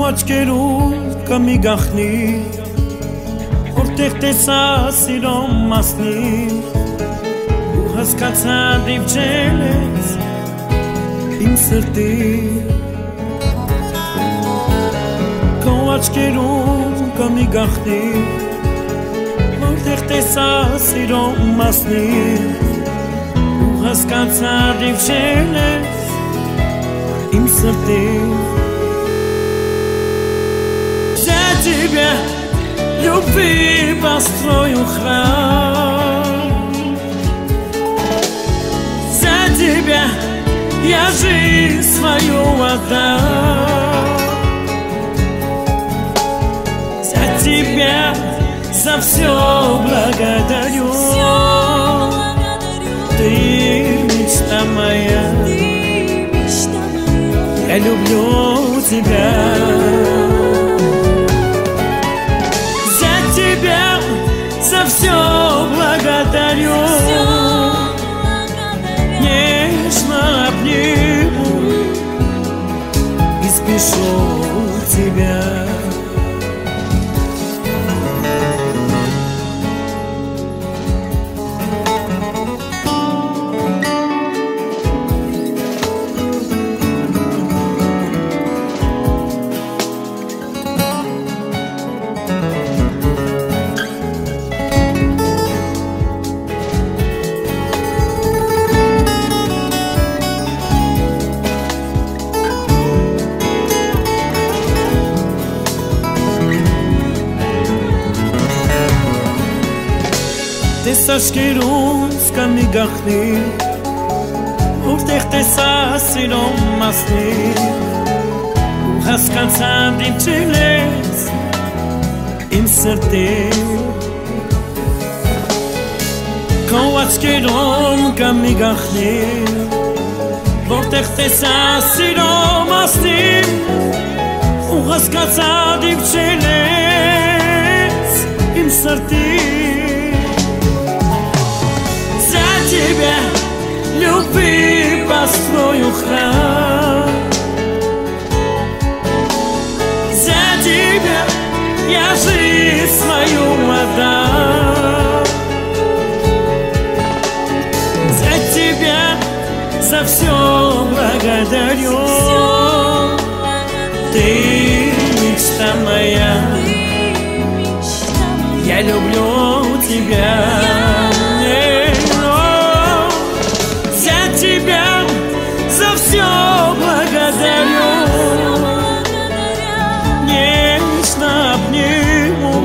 աչքերում կմի գախնի, որտեղ տեսա սիրո մասնին, ու հասկացա դիպչել ես իմ սրտի, քո աչքերում կմի գախնի, որտեղ տեսա սիրո մասնին, ու հասկացա դիպչել ես իմ սրտի. Тебя любви построю храм, за тебя я жизнь свою отдам, за тебя за все благодарю, ты мечта моя, я люблю тебя. За все благодарю, нежно обниму и спешу тебя. Տես աչքերուց կմի գախնի, որտեղ տեսա սիրո մասնին, ու հասկացա դիպչել ես իմ սրտի, քո աչքերում կմի գախնի, որտեղ տեսա սիրո մասնին, ու հասկացա դիպչել ես իմ սրտի. Тебя любви построю храм, за тебя я жизнь свою отдам, за тебя за все благодарю, ты мечта моя, я люблю тебя. За все благодарю, нежно обниму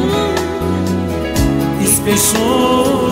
и спешу.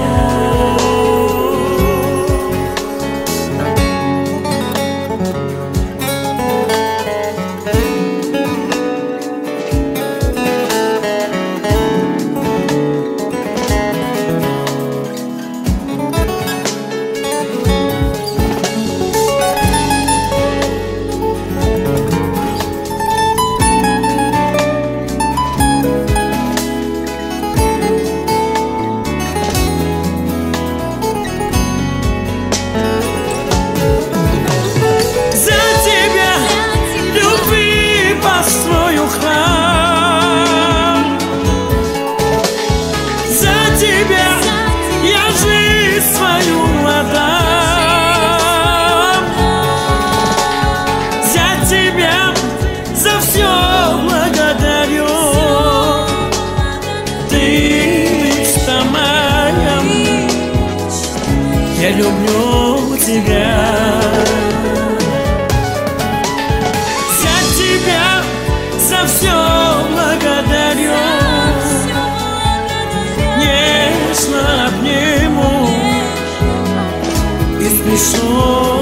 Построю храм, за тебя я жизнь свою отдам, за тебя за все благодарю, ты мечта моя, я люблю тебя. За все благодарю, нежно обниму и спешу.